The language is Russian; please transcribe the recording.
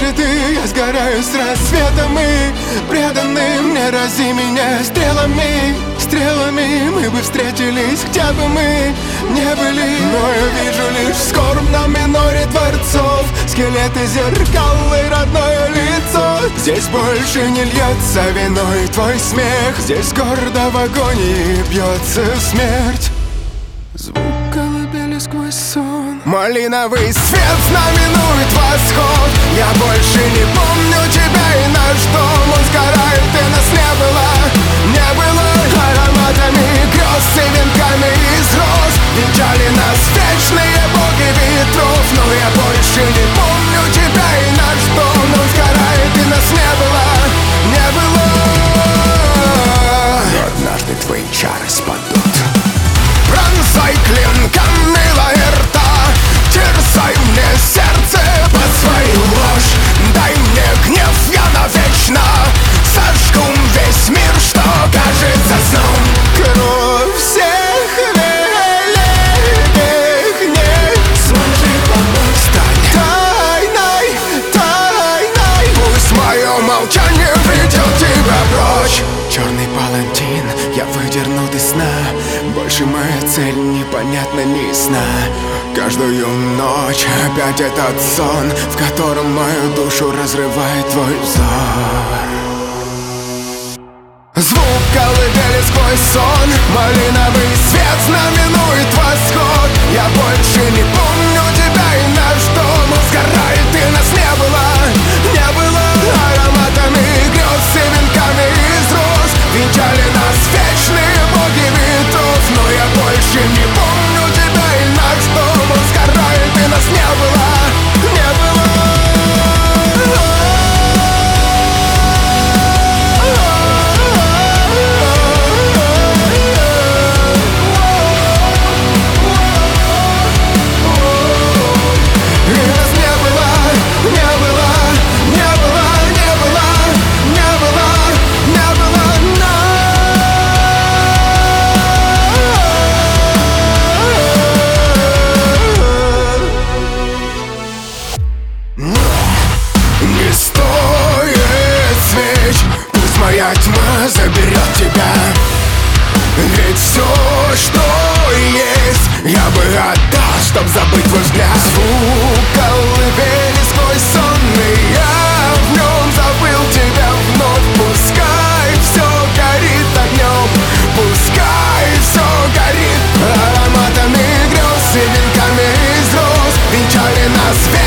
цветы, я сгораю с рассветом, и преданный мне рази меня стрелами. Стрелами мы бы встретились, где бы мы не были. Но я вижу лишь в скорбном миноре дворцов скелеты, зеркал и родное лицо. Здесь больше не льется виной твой смех, здесь гордо в агонии бьется смерть. Звук колыбели сквозь сон, малиновый свет знаменует восход. Я больше не помню тебя и наш дом, он сгорает, и нас не было. Не было ароматами грез и венками из роз. Венчали нас вечные боги ветров. Но я больше не помню тебя и наш дом, он сгорает, и нас не было. Не было. Но однажды твои чары спадут. Пронзай клинками лаэрта, терзай мне сердце под свою ложь. Дай мне гнев, я навечно сожгу весь мир, что кажется сном. Кровь всех великих не сможет помочь. Стань тайной, тайной, пусть мое молчание ведет тебя прочь. Черный палантин я выдернул из сна, больше моя цель непонятна, не ясна. Каждую ночь опять этот сон, в котором мою душу разрывает твой взор. Звук колыбели сквозь сон, малиновый свет знаменует восход. Я больше не помню тебя и наш дом, он сгорает, и нас не было. Не было ароматами грез и венками из роз. Венчали нас вечные боги ветров. Но я больше не помню тебя и наш дом, он сгорает, и нас не было. Не было. Не стоит свеч, пусть моя тьма заберет тебя. Ведь все, что есть, я бы отдал, чтоб забыть твой взгляд. Звук колыбели сквозь сон, и я в нем забыл тебя вновь. Пускай все горит огнем, пускай все горит ароматами грез и венками из роз. Венчали нас